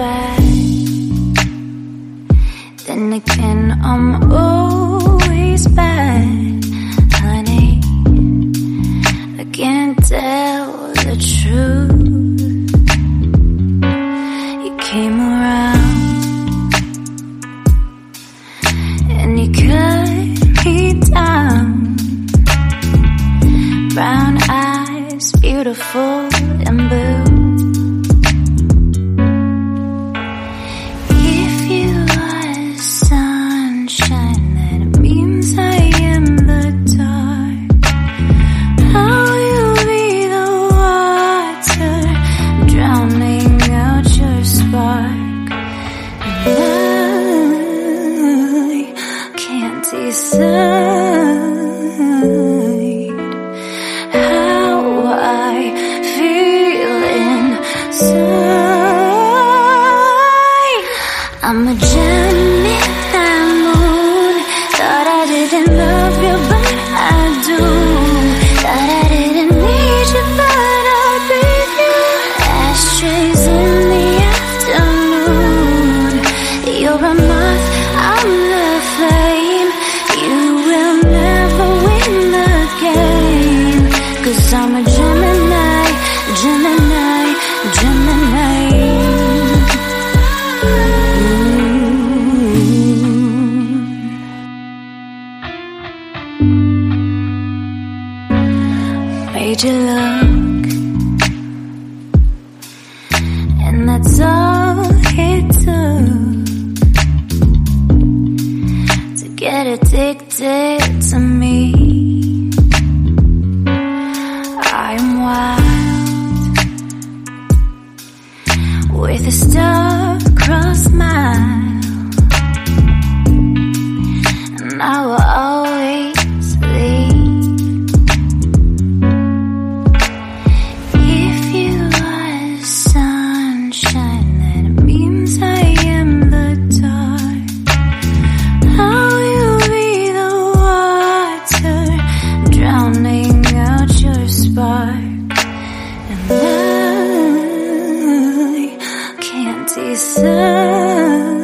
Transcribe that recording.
back. Then again, I'm always bad, honey. I can't tell the truth. You came around and you cut me down. Brown eyes, beautiful and blue. If you are sunshine, that means I am the dark. I will be the water, drowning out your spark. And I can't decide how I feel inside. I'm a Gemini moon. Thought I didn't love you, but I do. Thought I didn't need you, but I'll be you. Ashtrays in the afternoon. You're a moth, I'm the flame. You will never win the game. 'Cause I'm a Gemini, Gemini, Gemini. Made you look, and that's all it took to get addicted to me. I'm wild with a star-crossed smile, and I will always leave. If you are sunshine, that means I am the dark. I will be the water, drowning out your spark. And I can't decide